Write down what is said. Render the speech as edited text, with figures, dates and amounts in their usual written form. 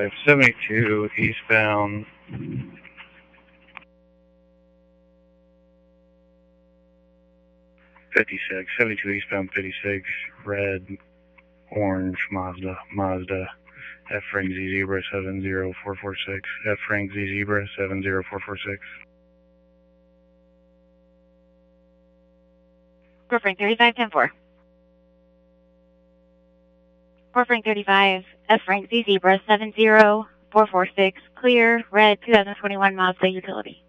3572 eastbound. 56, 72 eastbound 56, red, orange, Mazda, F Frank Z Zebra 70446, F Frank Z Zebra 70446. Fort Frank 3510-4. Fort Frank 35, F Frank Z Zebra 70446, clear, red 2021 Mazda utility.